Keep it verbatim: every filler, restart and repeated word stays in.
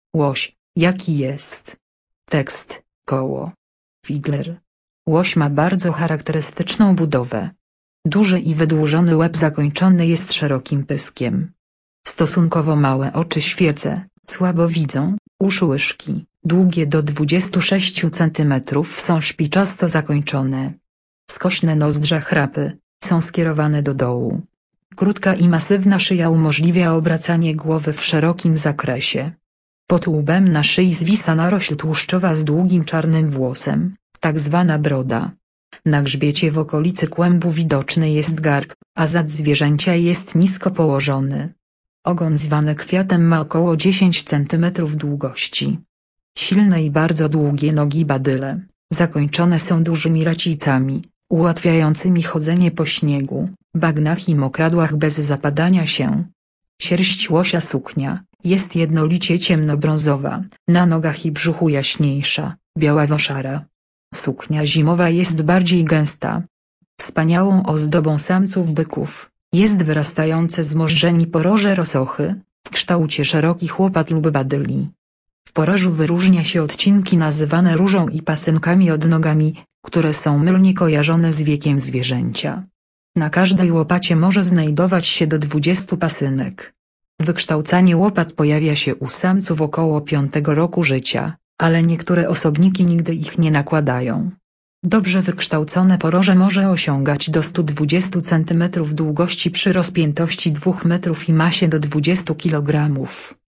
Łoś, jaki jest? Tekst, koło. Figler. Łoś ma bardzo charakterystyczną budowę. Duży i wydłużony łeb zakończony jest szerokim pyskiem. Stosunkowo małe oczy świece, słabo widzą, uszy łyżki, długie do dwudziestu sześciu centymetrów są szpiczasto zakończone. Skośne nozdrza chrapy, są skierowane do dołu. Krótka i masywna szyja umożliwia obracanie głowy w szerokim zakresie. Pod łbem na szyi zwisa narośl tłuszczowa z długim czarnym włosem, tak zwana broda. Na grzbiecie w okolicy kłębu widoczny jest garb, a zad zwierzęcia jest nisko położony. Ogon zwany kwiatem ma około dziesięć centymetrów długości. Silne i bardzo długie nogi badyle, zakończone są dużymi racicami, ułatwiającymi chodzenie po śniegu, bagnach i mokradłach bez zapadania się. Sierść łosia suknia jest jednolicie ciemnobrązowa, na nogach i brzuchu jaśniejsza, białawo-szara. Suknia zimowa jest bardziej gęsta. Wspaniałą ozdobą samców byków jest wyrastające z morzeni poroże rosochy, w kształcie szerokich łopat lub badyli. W porożu wyróżnia się odcinki nazywane różą i pasynkami odnogami, które są mylnie kojarzone z wiekiem zwierzęcia. Na każdej łopacie może znajdować się do dwudziestu pasynek. Wykształcanie łopat pojawia się u samców około piątego roku życia, ale niektóre osobniki nigdy ich nie nakładają. Dobrze wykształcone poroże może osiągać do stu dwudziestu centymetrów długości przy rozpiętości dwóch metrów i masie do dwudziestu kilogramów.